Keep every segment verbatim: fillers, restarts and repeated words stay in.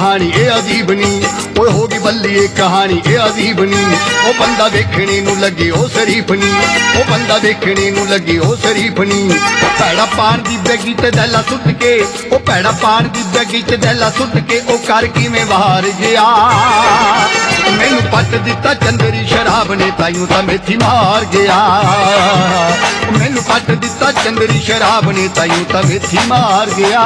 कहानी ए अजीब नी, ओए होगी बल्ली ये कहानी ए अजीब नी। ओ बंदा देखने नू लगे ओ शरीफ नी, ओ बंदा देखने नू लगे ओ शरीफ नी। भैड़ा पान दी बैगी ते दैला सुट के, ओ भैड़ा पान दी बैगी ते दैला सुट के, ओ कर किवें वार गया। मैनू पट दिता चंदरी शराब ने, ताइयों तां मेथी मार गया। मैनू पट दिता चंदरी शराब ने, ताइयों तां मेथी मार गया।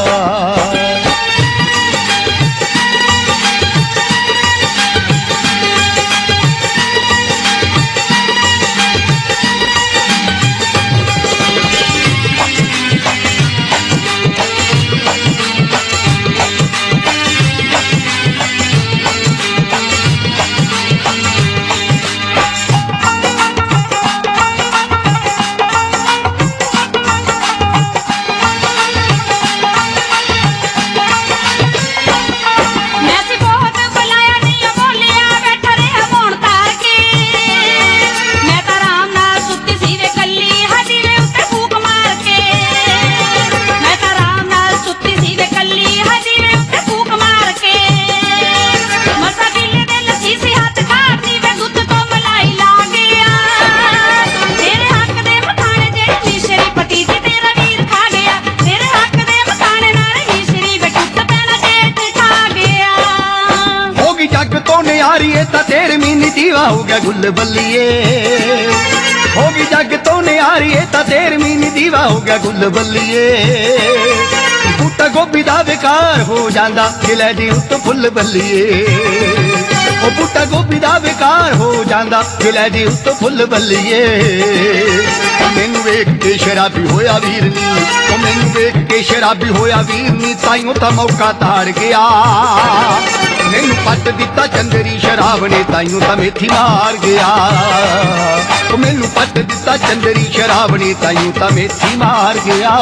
तेरे मीनी दीवा हो गया गुल बल्लिए, होगी जग तो नियारी है ता तेरे मीनी दीवा हो गया गुल बल्लिए। बूटा गोभी दा बेकार हो जांदा खिलै दी उत्त फुल बल्लिए, ओ बूटा गोभी दा बेकार हो जांदा खिलै दी उत्त फुल बल्लिए। मैनू वेख के शराबी होया वीर नी, ओ मैनू वेख के शराबी होया वीर नी, ताइयों ता मौका ताड़ गया। मैनू पट दिता चंदरी शराब ने, ताइयों तां मेथी मार गया। ओ मैनू पट दिता चंदरी शराब ने, ताइयों तां मेथी मार गया।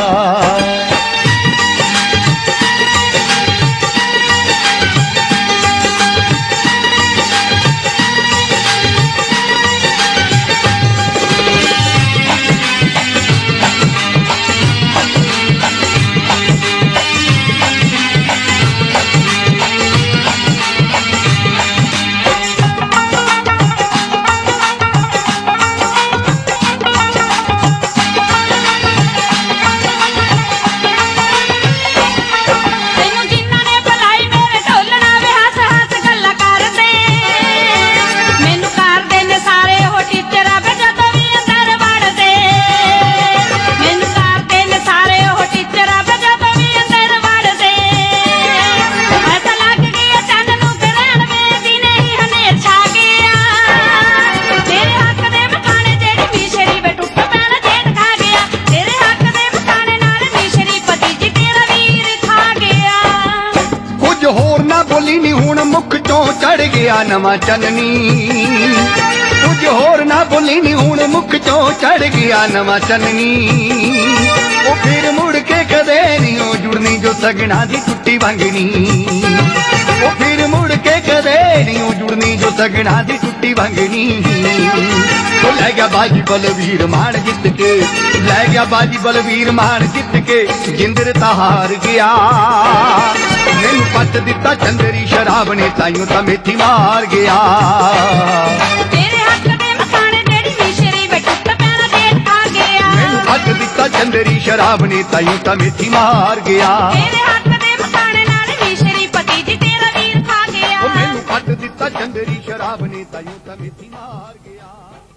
मुख चों चढ़ गया नवा चननी, कुछ होर ना बोली नी हुण मुख चों चढ़ गया नवा चननी। ओ फिर मुड़ के कदे नहीं ओ जुड़नी जो सगना दी टुट्टी वंगनी, ओ फिर मुड़ के कदे नहीं ओ जुड़नी जो सगना दी टुट्टी वंगनी। तो लै गया बाजी बलवीर मान जित के, लै गया बाजी बलवीर मान जित के, जिंदर तहार गया। मैनू पट दिता चंदरी शराब ने, ताइयों तां मेथी मार गया। तेरे हक दे मखाने जेड़ी मिश्री वे टुट पैना देख खा गया। मैनू पट दिता चंदरी शराब ने, ताइयों तां मेथी मार गया। तेरे हक दे मखाने नाल मिश्री पति जी तेरा वीर खा गया। मैनू पट दिता चंदरी शराब ने, ताइयों तां मेथी मार गया।